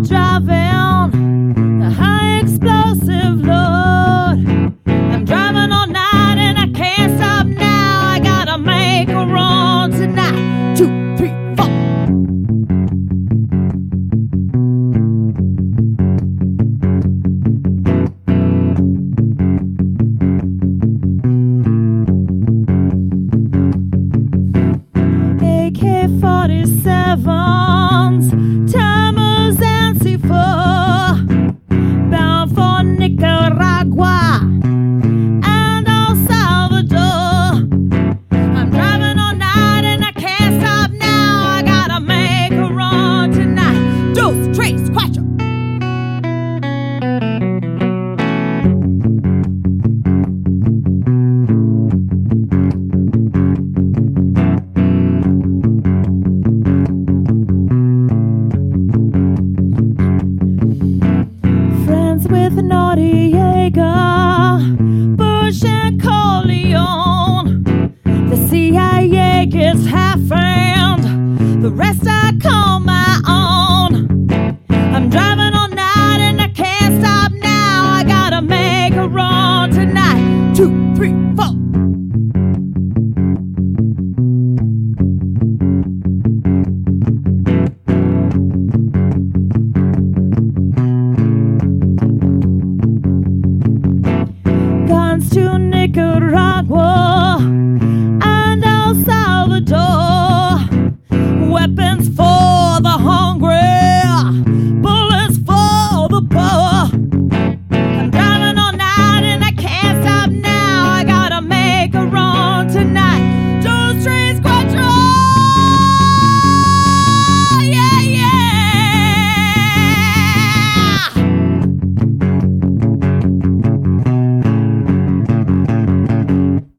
driving the high explosive load. I'm driving all night and I can't stop now. I gotta make a run tonight. 2, 3, 4. AK-47s, timers and C4, bound for Nicaragua and El Salvador. I'm driving all night and I can't stop now. I gotta make a run tonight. Dos, tres, cuatro. With Noriega, Bush and Corleone, the CIA gets half-hand, the rest I call my own. I'm driving all night and I can't stop now. I gotta make